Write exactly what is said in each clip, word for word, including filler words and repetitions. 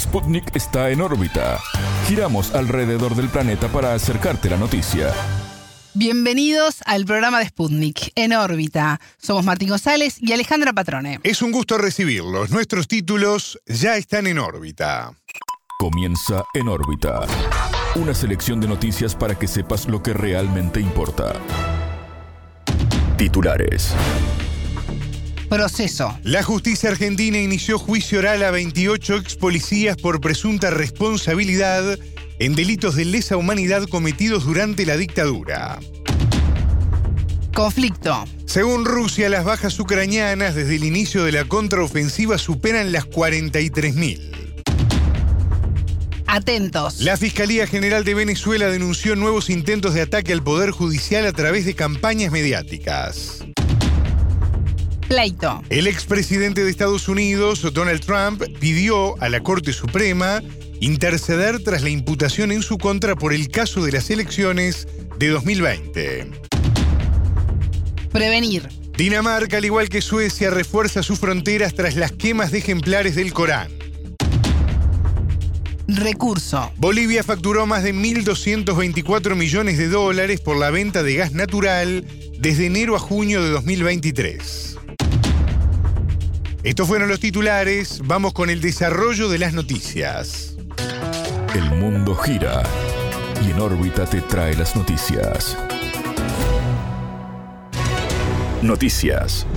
Sputnik está en órbita. Giramos alrededor del planeta para acercarte la noticia. Bienvenidos al programa de Sputnik, En órbita. Somos Martín González y Alejandra Patrone. Es un gusto recibirlos. Nuestros títulos ya están en órbita. Comienza En órbita. Una selección de noticias para que sepas lo que realmente importa. Titulares. Proceso. La justicia argentina inició juicio oral a veintiocho ex policías por presunta responsabilidad en delitos de lesa humanidad cometidos durante la dictadura. Conflicto. Según Rusia, las bajas ucranianas desde el inicio de la contraofensiva superan las cuarenta y tres mil. Atentos. La Fiscalía General de Venezuela denunció nuevos intentos de ataque al Poder Judicial a través de campañas mediáticas. Pleito. El expresidente de Estados Unidos, Donald Trump, pidió a la Corte Suprema interceder tras la imputación en su contra por el caso de las elecciones de dos mil veinte. Prevenir. Dinamarca, al igual que Suecia, refuerza sus fronteras tras las quemas de ejemplares del Corán. Recurso. Bolivia facturó más de mil doscientos veinticuatro millones de dólares por la venta de gas natural desde enero a junio de dos mil veintitrés. Estos fueron los titulares. Vamos con el desarrollo de las noticias. El mundo gira y En órbita te trae las noticias. Noticias.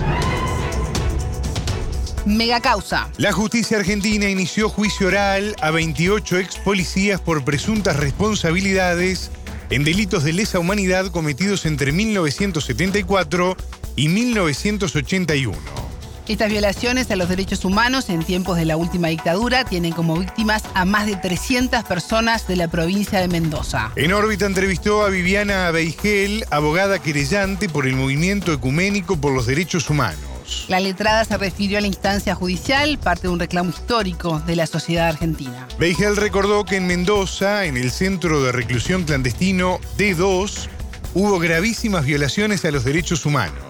Megacausa. La justicia argentina inició juicio oral a veintiocho ex policías por presuntas responsabilidades en delitos de lesa humanidad cometidos entre mil novecientos setenta y cuatro y mil novecientos ochenta y uno. Estas violaciones a los derechos humanos en tiempos de la última dictadura tienen como víctimas a más de trescientas personas de la provincia de Mendoza. En órbita entrevistó a Viviana Beigel, abogada querellante por el Movimiento Ecuménico por los Derechos Humanos. La letrada se refirió a la instancia judicial, parte de un reclamo histórico de la sociedad argentina. Beigel recordó que en Mendoza, en el centro de reclusión clandestino D dos, hubo gravísimas violaciones a los derechos humanos.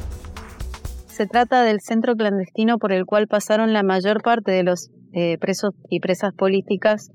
Se trata del centro clandestino por el cual pasaron la mayor parte de los eh, presos y presas políticas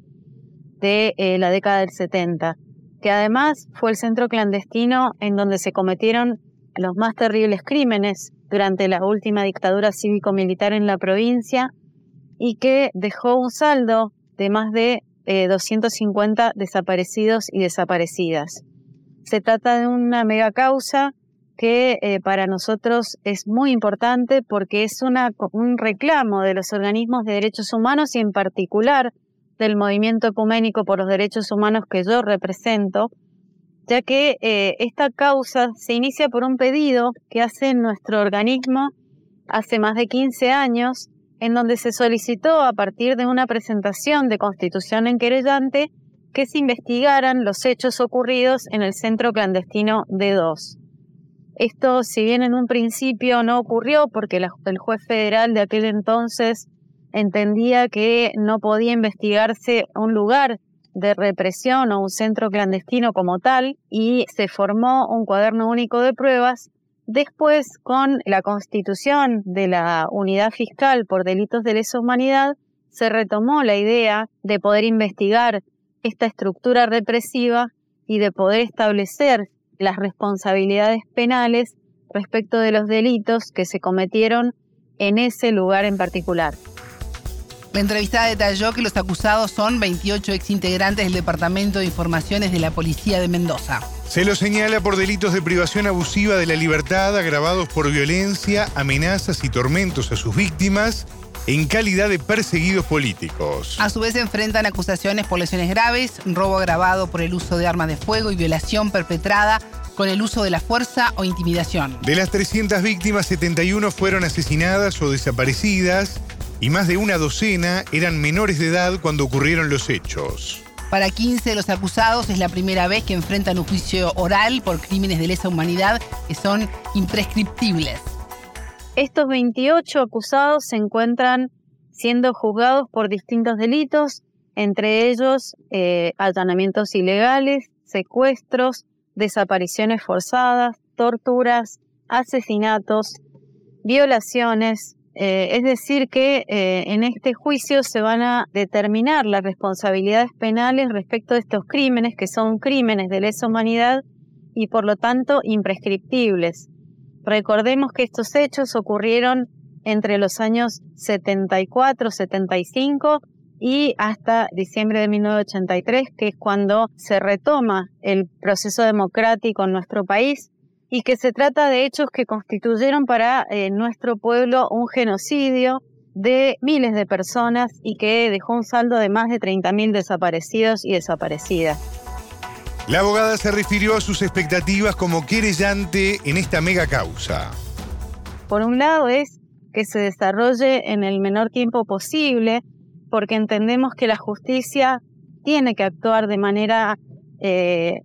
de eh, la década del setenta, que además fue el centro clandestino en donde se cometieron los más terribles crímenes durante la última dictadura cívico-militar en la provincia y que dejó un saldo de más de eh, doscientos cincuenta desaparecidos y desaparecidas. Se trata de una megacausa que eh, para nosotros es muy importante porque es una, un reclamo de los organismos de derechos humanos y en particular del Movimiento Ecuménico por los Derechos Humanos que yo represento, ya que eh, esta causa se inicia por un pedido que hace nuestro organismo hace más de quince años, en donde se solicitó a partir de una presentación de constitución en querellante que se investigaran los hechos ocurridos en el centro clandestino D dos. Esto, si bien en un principio no ocurrió porque la, el juez federal de aquel entonces entendía que no podía investigarse un lugar de represión o un centro clandestino como tal y se formó un cuaderno único de pruebas, después con la constitución de la unidad fiscal por delitos de lesa humanidad se retomó la idea de poder investigar esta estructura represiva y de poder establecer las responsabilidades penales respecto de los delitos que se cometieron en ese lugar en particular. La entrevistada detalló que los acusados son veintiocho exintegrantes del Departamento de Informaciones de la Policía de Mendoza. Se los señala por delitos de privación abusiva de la libertad agravados por violencia, amenazas y tormentos a sus víctimas en calidad de perseguidos políticos. A su vez enfrentan acusaciones por lesiones graves, robo agravado por el uso de armas de fuego y violación perpetrada con el uso de la fuerza o intimidación. De las trescientas víctimas, setenta y uno fueron asesinadas o desaparecidas y más de una docena eran menores de edad cuando ocurrieron los hechos. Para quince de los acusados es la primera vez que enfrentan un juicio oral por crímenes de lesa humanidad que son imprescriptibles. Estos veintiocho acusados se encuentran siendo juzgados por distintos delitos, entre ellos eh, allanamientos ilegales, secuestros, desapariciones forzadas, torturas, asesinatos, violaciones, Eh, es decir que eh, en este juicio se van a determinar las responsabilidades penales respecto de estos crímenes, que son crímenes de lesa humanidad y por lo tanto imprescriptibles. Recordemos que estos hechos ocurrieron entre los años setenta y cuatro, setenta y cinco y hasta diciembre de mil novecientos ochenta y tres, que es cuando se retoma el proceso democrático en nuestro país, y que se trata de hechos que constituyeron para eh, nuestro pueblo un genocidio de miles de personas y que dejó un saldo de más de treinta mil desaparecidos y desaparecidas. La abogada se refirió a sus expectativas como querellante en esta mega causa. Por un lado es que se desarrolle en el menor tiempo posible, porque entendemos que la justicia tiene que actuar de manera eh,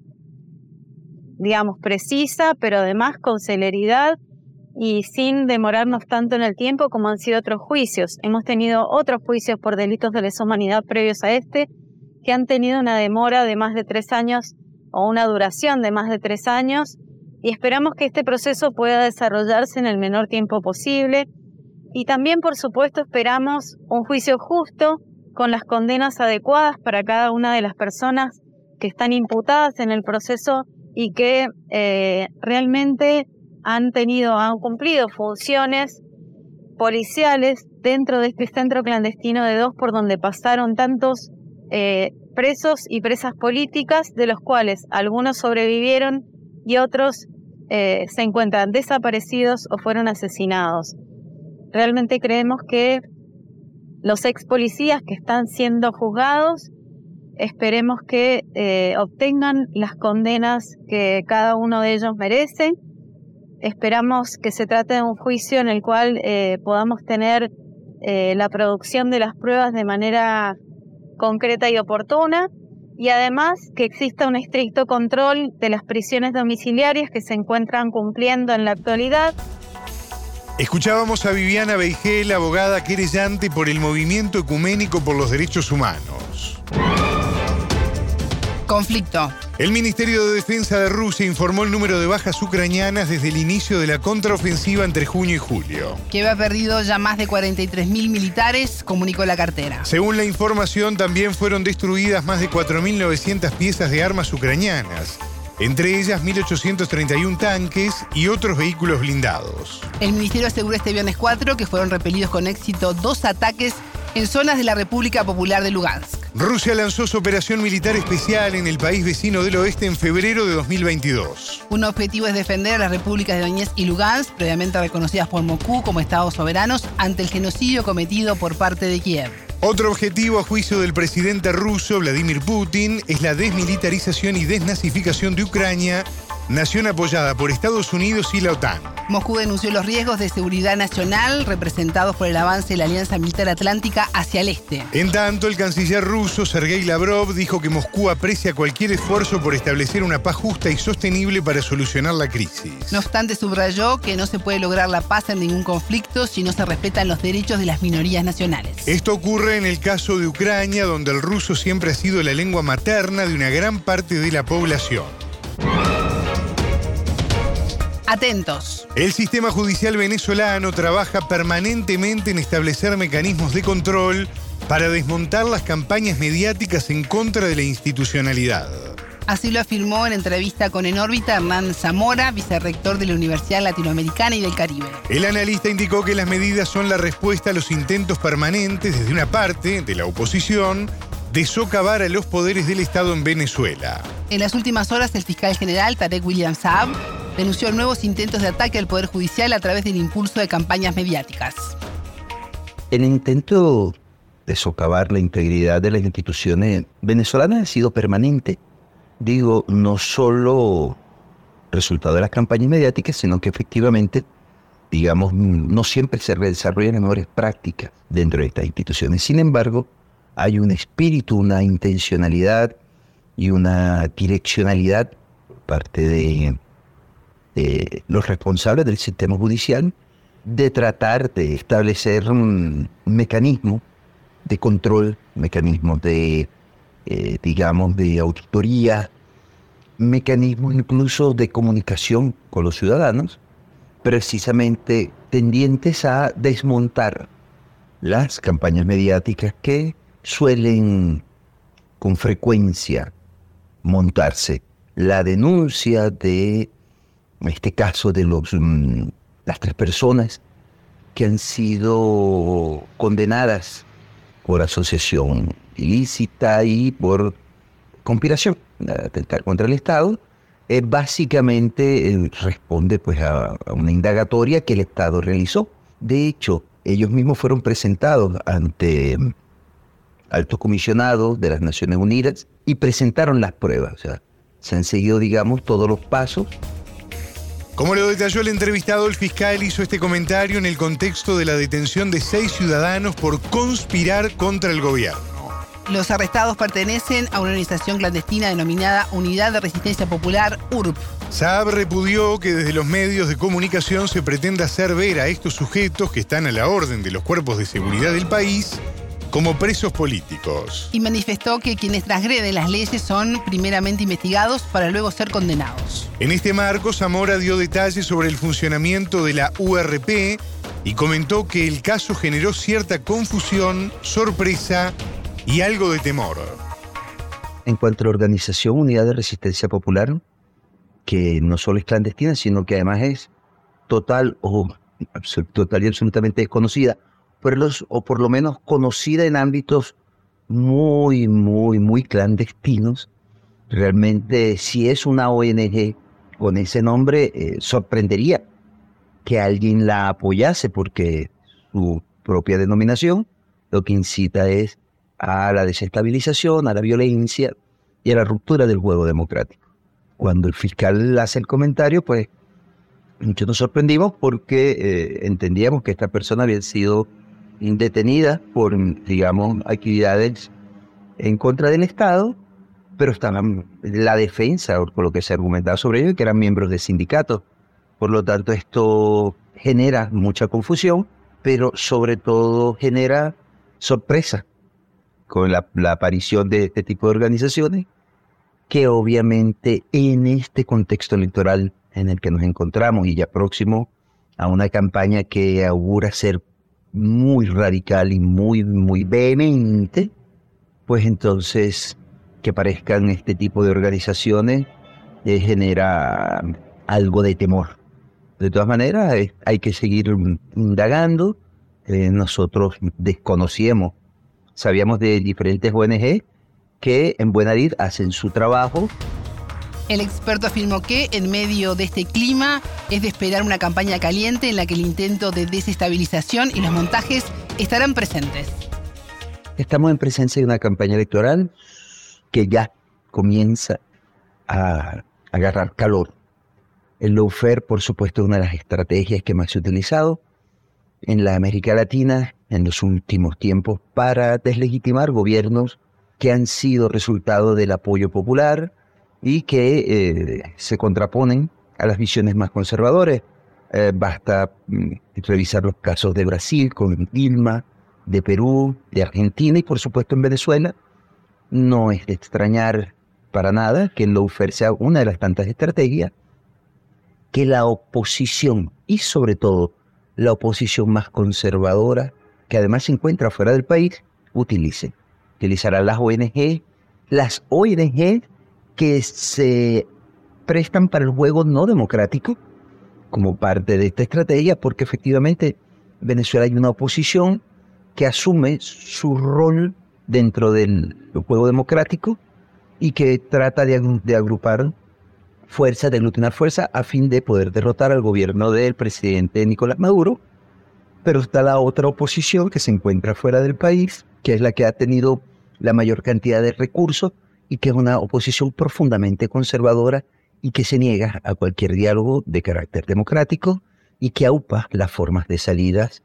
digamos, precisa, pero además con celeridad y sin demorarnos tanto en el tiempo como han sido otros juicios. Hemos tenido otros juicios por delitos de lesa humanidad previos a este que han tenido una demora de más de tres años o una duración de más de tres años y esperamos que este proceso pueda desarrollarse en el menor tiempo posible. Y también, por supuesto, esperamos un juicio justo con las condenas adecuadas para cada una de las personas que están imputadas en el proceso y que eh, realmente han tenido, han cumplido funciones policiales dentro de este centro clandestino de Dos, por donde pasaron tantos eh, presos y presas políticas, de los cuales algunos sobrevivieron y otros eh, se encuentran desaparecidos o fueron asesinados. Realmente creemos que los ex policías que están siendo juzgados, esperemos que eh, obtengan las condenas que cada uno de ellos merece. Esperamos que se trate de un juicio en el cual eh, podamos tener eh, la producción de las pruebas de manera concreta y oportuna, y además que exista un estricto control de las prisiones domiciliarias que se encuentran cumpliendo en la actualidad. Escuchábamos a Viviana Beigel, abogada querellante por el Movimiento Ecuménico por los Derechos Humanos. Conflicto. El Ministerio de Defensa de Rusia informó el número de bajas ucranianas desde el inicio de la contraofensiva entre junio y julio. Que había perdido ya más de cuarenta y tres mil militares, comunicó la cartera. Según la información, también fueron destruidas más de cuatro mil novecientas piezas de armas ucranianas, entre ellas mil ochocientos treinta y uno tanques y otros vehículos blindados. El ministerio aseguró este viernes cuatro que fueron repelidos con éxito dos ataques en zonas de la República Popular de Lugansk. Rusia lanzó su operación militar especial en el país vecino del oeste en febrero de dos mil veintidós. Un objetivo es defender a las repúblicas de Donetsk y Lugansk, previamente reconocidas por Moscú como estados soberanos, ante el genocidio cometido por parte de Kiev. Otro objetivo, a juicio del presidente ruso Vladimir Putin, es la desmilitarización y desnazificación de Ucrania, nación apoyada por Estados Unidos y la OTAN. Moscú denunció los riesgos de seguridad nacional representados por el avance de la Alianza Militar Atlántica hacia el este. En tanto, el canciller ruso Sergei Lavrov dijo que Moscú aprecia cualquier esfuerzo por establecer una paz justa y sostenible para solucionar la crisis. No obstante, subrayó que no se puede lograr la paz en ningún conflicto si no se respetan los derechos de las minorías nacionales. Esto ocurre en el caso de Ucrania, donde el ruso siempre ha sido la lengua materna de una gran parte de la población. Atentos. El sistema judicial venezolano trabaja permanentemente en establecer mecanismos de control para desmontar las campañas mediáticas en contra de la institucionalidad. Así lo afirmó en entrevista con En órbita Hernán Zamora, vicerrector de la Universidad Latinoamericana y del Caribe. El analista indicó que las medidas son la respuesta a los intentos permanentes desde una parte de la oposición de socavar a los poderes del Estado en Venezuela. En las últimas horas, el fiscal general Tarek William Saab denunció nuevos intentos de ataque al Poder Judicial a través del impulso de campañas mediáticas. El intento de socavar la integridad de las instituciones venezolanas ha sido permanente. Digo, no solo resultado de las campañas mediáticas, sino que efectivamente, digamos, no siempre se desarrollan las mejores prácticas dentro de estas instituciones. Sin embargo, hay un espíritu, una intencionalidad y una direccionalidad por parte de, de los responsables del sistema judicial de tratar de establecer un mecanismo de control, mecanismos de, eh, digamos, de auditoría, mecanismos incluso de comunicación con los ciudadanos precisamente tendientes a desmontar las campañas mediáticas que suelen con frecuencia montarse. La denuncia de este caso de los, mm, las tres personas que han sido condenadas por asociación ilícita y por conspiración, atentar contra el Estado, eh, básicamente eh, responde pues a, a una indagatoria que el Estado realizó. De hecho, ellos mismos fueron presentados ante um, altos comisionados de las Naciones Unidas y presentaron las pruebas. O sea, se han seguido, digamos, todos los pasos. Como lo detalló el entrevistado, el fiscal hizo este comentario en el contexto de la detención de seis ciudadanos por conspirar contra el gobierno. Los arrestados pertenecen a una organización clandestina denominada Unidad de Resistencia Popular, U R P. Saab repudió que desde los medios de comunicación se pretenda hacer ver a estos sujetos que están a la orden de los cuerpos de seguridad del país como presos políticos. Y manifestó que quienes transgreden las leyes son primeramente investigados para luego ser condenados. En este marco, Zamora dio detalles sobre el funcionamiento de la U R P y comentó que el caso generó cierta confusión, sorpresa y algo de temor. En cuanto a la organización Unidad de Resistencia Popular, que no solo es clandestina, sino que además es total o total y absolutamente desconocida, por los, o por lo menos conocida en ámbitos muy, muy, muy clandestinos. Realmente, si es una O N G con ese nombre, eh, sorprendería que alguien la apoyase, porque su propia denominación lo que incita es a la desestabilización, a la violencia y a la ruptura del juego democrático. Cuando el fiscal hace el comentario, pues muchos nos sorprendimos porque eh, entendíamos que esta persona había sido detenida por, digamos, actividades en contra del Estado, pero estaban la defensa, por lo que se argumentaba sobre ellos, que eran miembros de sindicatos. Por lo tanto, esto genera mucha confusión, pero sobre todo genera sorpresa con la, la aparición de este tipo de organizaciones, que obviamente en este contexto electoral en el que nos encontramos y ya próximo a una campaña que augura ser muy radical y muy, muy vehemente, pues entonces que parezcan este tipo de organizaciones eh, genera algo de temor. De todas maneras, eh, hay que seguir indagando. Eh, nosotros desconocíamos, sabíamos de diferentes O N G que en buena lid hacen su trabajo. El experto afirmó que, en medio de este clima, es de esperar una campaña caliente en la que el intento de desestabilización y los montajes estarán presentes. Estamos en presencia de una campaña electoral que ya comienza a agarrar calor. El lawfare, por supuesto, es una de las estrategias que más se ha utilizado en la América Latina en los últimos tiempos para deslegitimar gobiernos que han sido resultado del apoyo popular y que eh, se contraponen a las visiones más conservadoras. Eh, basta mm, revisar los casos de Brasil con Dilma, de Perú, de Argentina y por supuesto en Venezuela. No es de extrañar para nada que el lawfare sea una de las tantas estrategias que la oposición, y sobre todo la oposición más conservadora, que además se encuentra fuera del país, utilice. Utilizarán las O N G, las O N G que se prestan para el juego no democrático como parte de esta estrategia, porque efectivamente en Venezuela hay una oposición que asume su rol dentro del juego democrático y que trata de, de agrupar fuerzas, de aglutinar fuerzas a fin de poder derrotar al gobierno del presidente Nicolás Maduro. Pero está la otra oposición que se encuentra fuera del país, que es la que ha tenido la mayor cantidad de recursos y que es una oposición profundamente conservadora y que se niega a cualquier diálogo de carácter democrático y que aupa las formas de salidas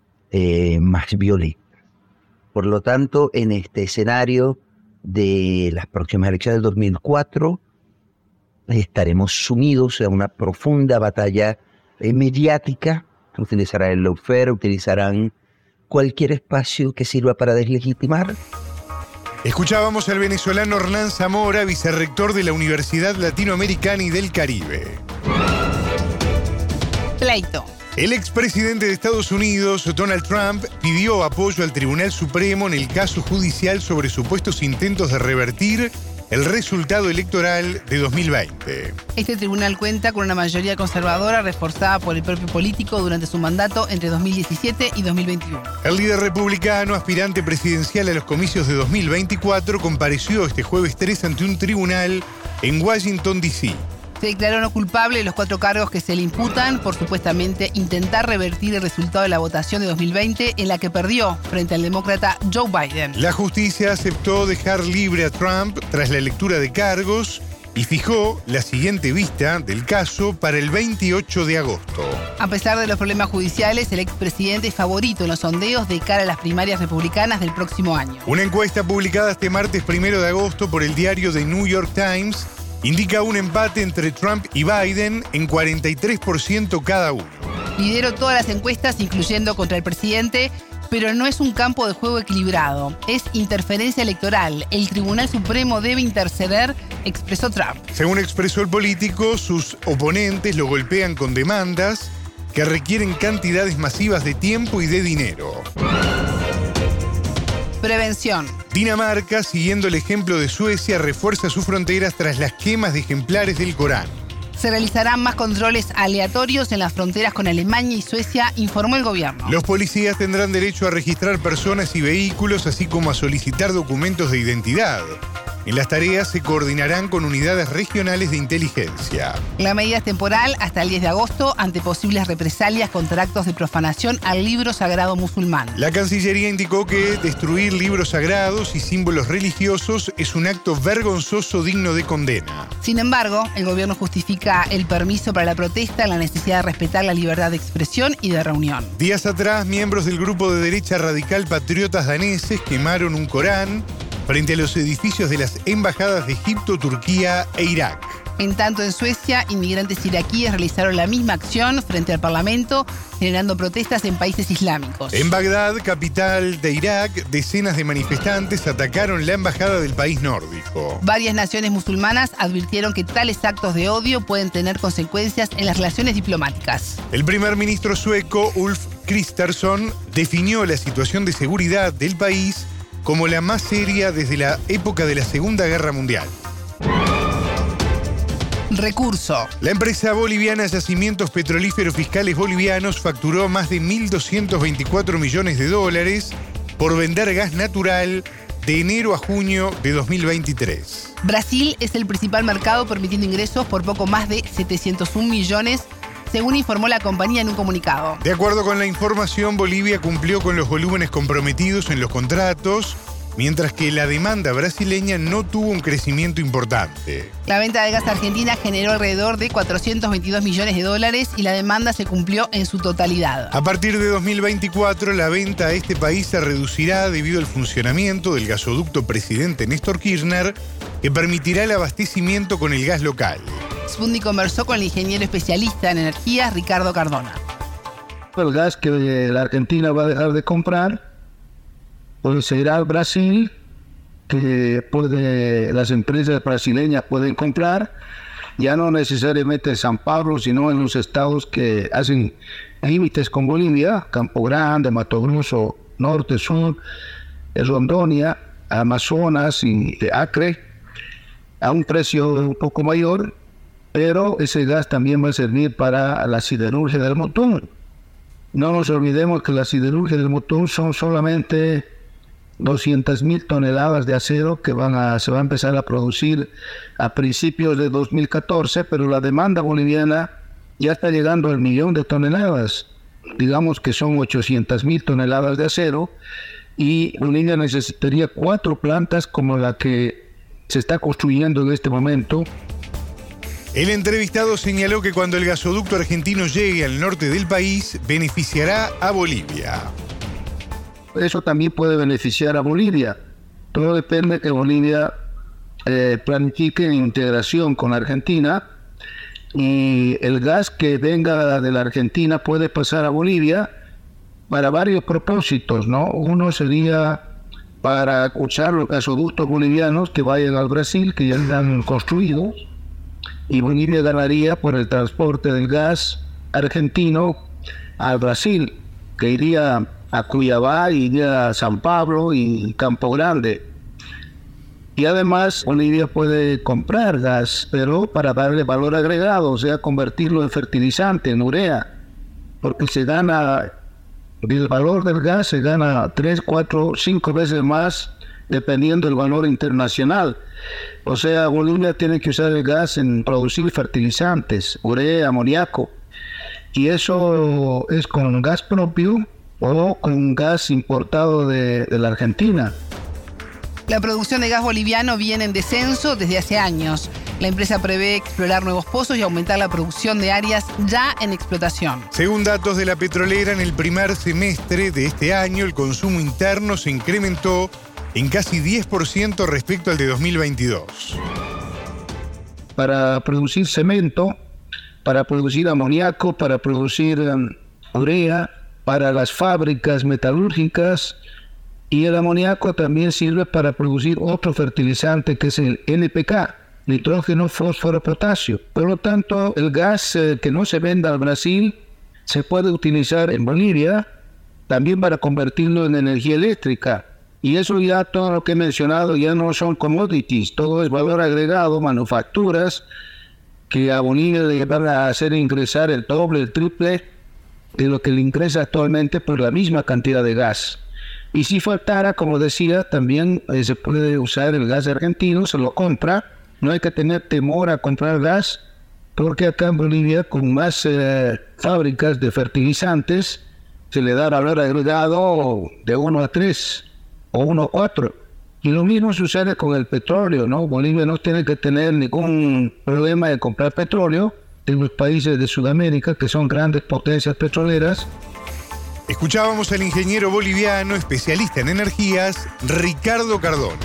eh, más violentas. Por lo tanto, en este escenario de las próximas elecciones del dos mil cuatro, estaremos sumidos en una profunda batalla eh, mediática. Utilizarán el lawfare, utilizarán cualquier espacio que sirva para deslegitimar. Escuchábamos al venezolano Hernán Zamora, vicerrector de la Universidad Latinoamericana y del Caribe. Pleito. El expresidente de Estados Unidos, Donald Trump, pidió apoyo al Tribunal Supremo en el caso judicial sobre supuestos intentos de revertir el resultado electoral de dos mil veinte. Este tribunal cuenta con una mayoría conservadora reforzada por el propio político durante su mandato entre dos mil diecisiete y dos mil veintiuno. El líder republicano, aspirante presidencial a los comicios de dos mil veinticuatro, compareció este jueves tres ante un tribunal en Washington, D C Se declaró no culpable de los cuatro cargos que se le imputan por supuestamente intentar revertir el resultado de la votación de dos mil veinte en la que perdió frente al demócrata Joe Biden. La justicia aceptó dejar libre a Trump tras la lectura de cargos y fijó la siguiente vista del caso para el veintiocho de agosto. A pesar de los problemas judiciales, el expresidente es favorito en los sondeos de cara a las primarias republicanas del próximo año. Una encuesta publicada este martes primero de agosto por el diario The New York Times indica un empate entre Trump y Biden en cuarenta y tres por ciento cada uno. Lideró todas las encuestas, incluyendo contra el presidente, pero no es un campo de juego equilibrado. Es interferencia electoral. El Tribunal Supremo debe interceder, expresó Trump. Según expresó el político, sus oponentes lo golpean con demandas que requieren cantidades masivas de tiempo y de dinero. Prevención. Dinamarca, siguiendo el ejemplo de Suecia, refuerza sus fronteras tras las quemas de ejemplares del Corán. Se realizarán más controles aleatorios en las fronteras con Alemania y Suecia, informó el gobierno. Los policías tendrán derecho a registrar personas y vehículos, así como a solicitar documentos de identidad. En las tareas se coordinarán con unidades regionales de inteligencia. La medida es temporal hasta el diez de agosto ante posibles represalias contra actos de profanación al libro sagrado musulmán. La Cancillería indicó que destruir libros sagrados y símbolos religiosos es un acto vergonzoso digno de condena. Sin embargo, el gobierno justifica el permiso para la protesta en la necesidad de respetar la libertad de expresión y de reunión. Días atrás, miembros del grupo de derecha radical Patriotas Daneses quemaron un Corán frente a los edificios de las embajadas de Egipto, Turquía e Irak. En tanto, en Suecia, inmigrantes iraquíes realizaron la misma acción frente al Parlamento, generando protestas en países islámicos. En Bagdad, capital de Irak, decenas de manifestantes atacaron la embajada del país nórdico. Varias naciones musulmanas advirtieron que tales actos de odio pueden tener consecuencias en las relaciones diplomáticas. El primer ministro sueco, Ulf Kristersson, definió la situación de seguridad del país como la más seria desde la época de la Segunda Guerra Mundial. Recurso. La empresa boliviana Yacimientos Petrolíferos Fiscales Bolivianos facturó más de mil doscientos veinticuatro millones de dólares por vender gas natural de enero a junio de dos mil veintitrés. Brasil es el principal mercado permitiendo ingresos por poco más de setecientos un millones, según informó la compañía en un comunicado. De acuerdo con la información, Bolivia cumplió con los volúmenes comprometidos en los contratos, mientras que la demanda brasileña no tuvo un crecimiento importante. La venta de gas argentina generó alrededor de cuatrocientos veintidós millones de dólares y la demanda se cumplió en su totalidad. A partir de dos mil veinticuatro, la venta a este país se reducirá debido al funcionamiento del gasoducto Presidente Néstor Kirchner, que permitirá el abastecimiento con el gas local. Spundi conversó con el ingeniero especialista en energías, Ricardo Cardona. El gas que la Argentina va a dejar de comprar, pues se irá al Brasil, que puede, las empresas brasileñas pueden comprar, ya no necesariamente en San Pablo, sino en los estados que hacen límites con Bolivia, Campo Grande, Mato Grosso, Norte, Sur, Rondônia, Amazonas y Acre, a un precio un poco mayor, pero ese gas también va a servir para la siderurgia del motor. No nos olvidemos que la siderurgia del motor son solamente doscientas mil toneladas de acero que van a, se va a empezar a producir a principios de dos mil catorce, pero la demanda boliviana ya está llegando al millón de toneladas. Digamos que son ochocientas mil toneladas de acero y Bolivia necesitaría cuatro plantas como la que se está construyendo en este momento. El entrevistado señaló que cuando el gasoducto argentino llegue al norte del país, beneficiará a Bolivia. Eso también puede beneficiar a Bolivia. Todo depende de que Bolivia eh, planifique integración con Argentina y el gas que venga de la Argentina puede pasar a Bolivia para varios propósitos, ¿no? Uno sería para usar los gasoductos bolivianos que vayan al Brasil, que ya están construidos, y Bolivia ganaría por el transporte del gas argentino al Brasil, que iría a Cuiabá, iría a San Pablo y Campo Grande. Y además Bolivia puede comprar gas, pero para darle valor agregado, o sea, convertirlo en fertilizante, en urea, porque se gana, el valor del gas se gana tres, cuatro, cinco veces más dependiendo del valor internacional. O sea, Bolivia tiene que usar el gas en producir fertilizantes, urea, amoníaco, y eso es con gas propio o con gas importado de, de la Argentina. La producción de gas boliviano viene en descenso desde hace años. La empresa prevé explorar nuevos pozos y aumentar la producción de áreas ya en explotación. Según datos de la petrolera, en el primer semestre de este año, el consumo interno se incrementó en casi diez por ciento respecto al de dos mil veintidós. Para producir cemento, para producir amoníaco, para producir um, urea, para las fábricas metalúrgicas, y el amoníaco también sirve para producir otro fertilizante que es el N P K, nitrógeno, fósforo, potasio. Por lo tanto, el gas eh, que no se venda al Brasil se puede utilizar en Bolivia también para convertirlo en energía eléctrica. Y eso ya, todo lo que he mencionado, ya no son commodities, todo es valor agregado, manufacturas, que a Bolivia le van a hacer ingresar el doble, el triple de lo que le ingresa actualmente por la misma cantidad de gas. Y si faltara, como decía, también eh, se puede usar el gas argentino, se lo compra, no hay que tener temor a comprar gas, porque acá en Bolivia, con más eh, fábricas de fertilizantes, se le da valor agregado de uno a tres o uno a cuatro. Y lo mismo sucede con el petróleo, ¿no? Bolivia no tiene que tener ningún problema de comprar petróleo de los países de Sudamérica, que son grandes potencias petroleras. Escuchábamos al ingeniero boliviano, especialista en energías, Ricardo Cardona.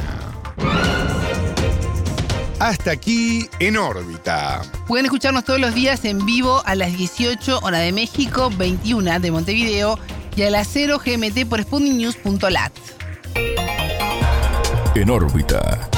Hasta aquí En órbita. Pueden escucharnos todos los días en vivo a las dieciocho hora de México, veintiuna de Montevideo y a las cero G M T por sputnik news punto lat. En órbita.